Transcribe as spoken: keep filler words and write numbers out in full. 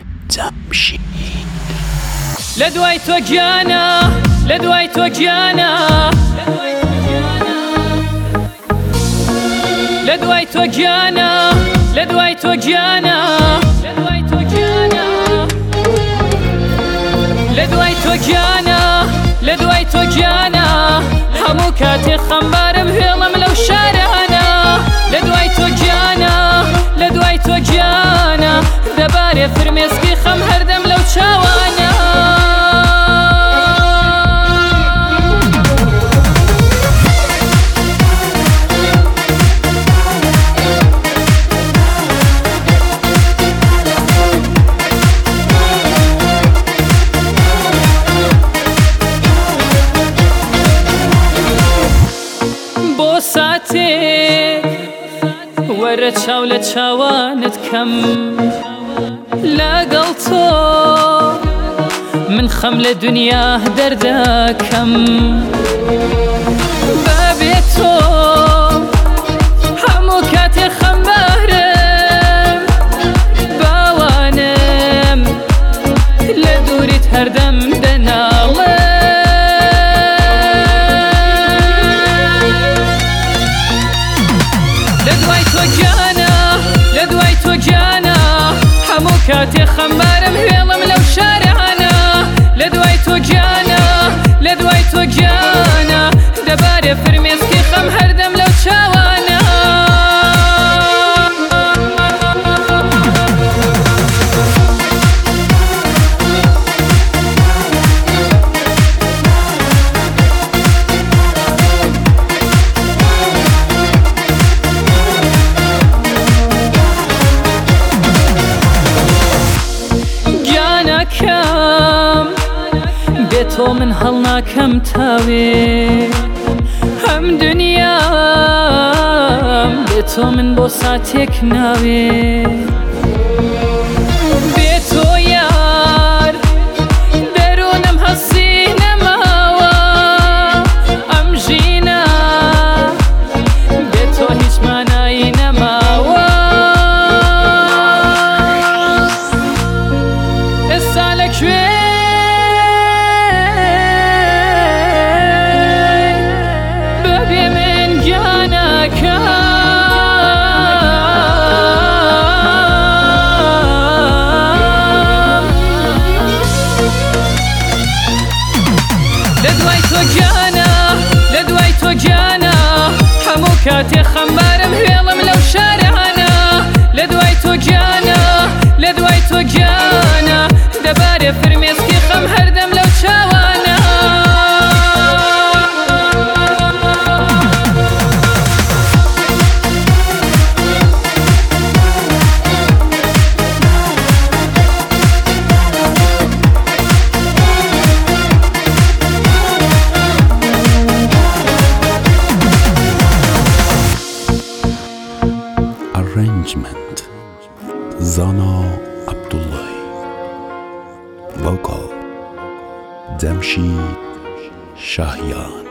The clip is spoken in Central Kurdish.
جەمشید لە دوای تۆ گیانە لە دوای تۆ گیانە لە دوای تۆ گیانە لە دوای تۆ گیانە لە دوای تۆ گیانە لە دوای تۆ گیانە لە دوای تۆ گیانە هەموو کاتێ خەمبارم هێڵم لەو شارانە لە دوای تۆ گیانە لە دوای تۆ گیانە دەبارێ فرمێسکی خەم هەردەم لەو چاوانە بۆ ساتێک وەرە چاو لە چاوانت کەم لەگەڵ تۆ من خەم لە دونیا دەردەکەم بەبێ تۆ هەموو کاتێ خەمبارم باوانم لە دووریت هەردەم دەناڵم کاتێ خەمبارم هێڵم لەو شارانە لە دوای تۆ گیانە لە دوای تۆ گیانە دەبارێ فرمێسکی خەم هەردەم لەو چاوانە کەم بێ تۆ من هەڵ ناکەم تاوێ هەم دنیام بێ تۆ من بۆ ساتێک ناوێ بێ تۆ یار دەروونم هەسی نەماوە ئەم ژینە بێ تۆ هیچ مانایی نەماوە بەبێ من گیانەکەم لە دوای تۆ گیانە لە دوای تۆ گیانە هەموو کاتێ خەمبارم هێڵم لەو شارانە لە دوای تۆ گیانە لە دوای تۆ گیانە دەبارێ فرمێسکی خەم هەردەم لەو چاوانە Arrangement Zana Abdullahi Vocal Jamshid Shahyan